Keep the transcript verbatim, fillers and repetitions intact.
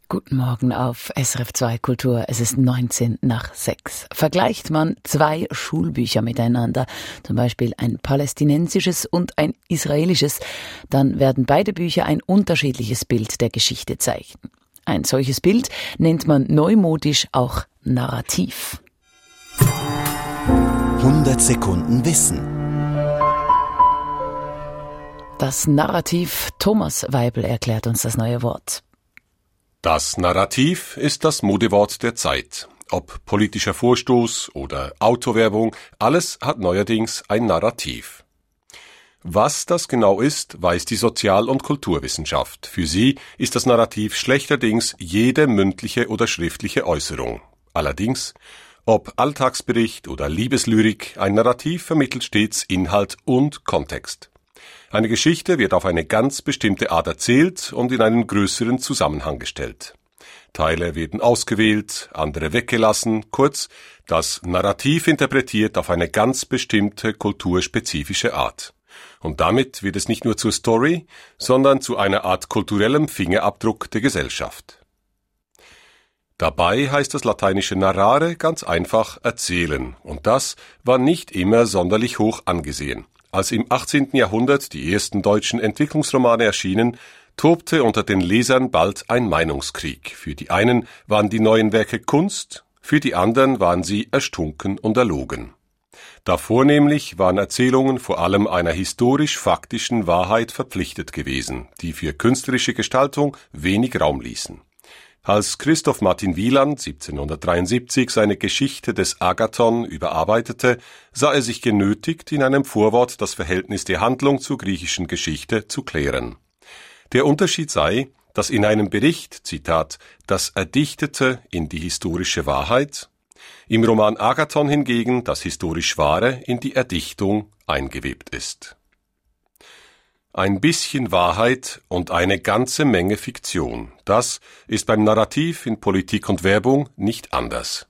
Guten Morgen auf S R F zwei Kultur. Es ist neunzehn nach sechs. Vergleicht man zwei Schulbücher miteinander, zum Beispiel ein palästinensisches und ein israelisches, dann werden beide Bücher ein unterschiedliches Bild der Geschichte zeichnen. Ein solches Bild nennt man neumodisch auch Narrativ. hundert Sekunden Wissen. Das Narrativ, Thomas Weibel erklärt uns das neue Wort. Das Narrativ ist das Modewort der Zeit. Ob politischer Vorstoß oder Autowerbung, alles hat neuerdings ein Narrativ. Was das genau ist, weiß die Sozial- und Kulturwissenschaft. Für sie ist das Narrativ schlechterdings jede mündliche oder schriftliche Äußerung. Allerdings, ob Alltagsbericht oder Liebeslyrik, ein Narrativ vermittelt stets Inhalt und Kontext. Eine Geschichte wird auf eine ganz bestimmte Art erzählt und in einen größeren Zusammenhang gestellt. Teile werden ausgewählt, andere weggelassen, kurz, das Narrativ interpretiert auf eine ganz bestimmte kulturspezifische Art. Und damit wird es nicht nur zur Story, sondern zu einer Art kulturellem Fingerabdruck der Gesellschaft. Dabei heißt das lateinische narrare ganz einfach erzählen, und das war nicht immer sonderlich hoch angesehen. Als im achtzehnten Jahrhundert die ersten deutschen Entwicklungsromane erschienen, tobte unter den Lesern bald ein Meinungskrieg. Für die einen waren die neuen Werke Kunst, für die anderen waren sie erstunken und erlogen. Davor nämlich waren Erzählungen vor allem einer historisch-faktischen Wahrheit verpflichtet gewesen, die für künstlerische Gestaltung wenig Raum ließen. Als Christoph Martin Wieland siebzehnhundertdreiundsiebzig seine Geschichte des Agathon überarbeitete, sah er sich genötigt, in einem Vorwort das Verhältnis der Handlung zur griechischen Geschichte zu klären. Der Unterschied sei, dass in einem Bericht, Zitat, das Erdichtete in die historische Wahrheit, im Roman Agathon hingegen das historisch Wahre in die Erdichtung eingewebt ist. Ein bisschen Wahrheit und eine ganze Menge Fiktion. Das ist beim Narrativ in Politik und Werbung nicht anders.